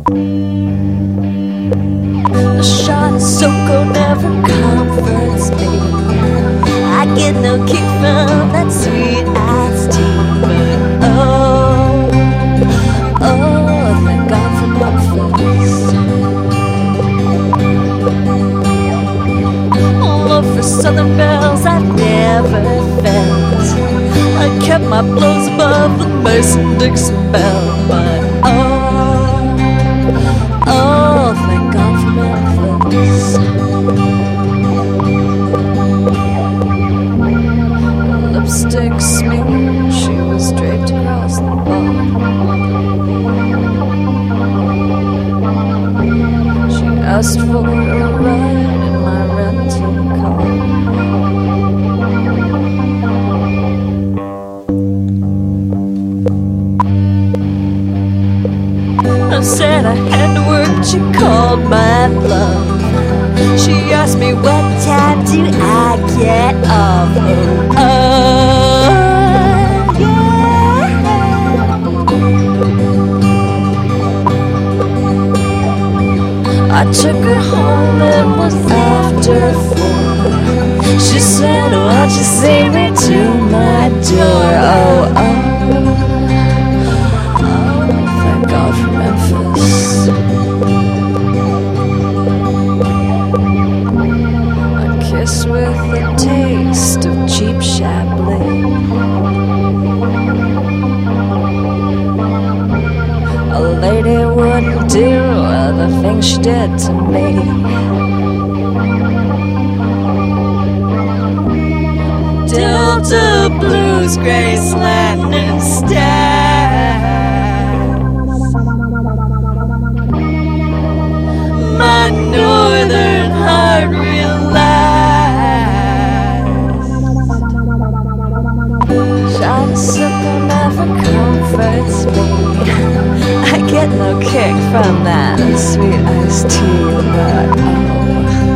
A shot of SoCo never comforts me. I get no kick from that sweet iced tea. But oh, thank God for Memphis. Love for Southern bells I've never felt. I kept my blows above the Mason-Dixon bell. But oh, thank God for Memphis. Lipstick smear, she was draped across the bar. She asked for a ride in my rental car. I said I had to work, she called my bluff. She asked me what time do I get off. I took her home, it was after 4. She said, won't you see me to my door? Oh, thank God for Memphis. A kiss with a taste of cheap Chablis. A lady wouldn't do the things she did to me. Delta Blues, Graceland instead. My northern heart relaxed. Shot of SoCo never comforts me. I get no kick from that sweet iced tea, but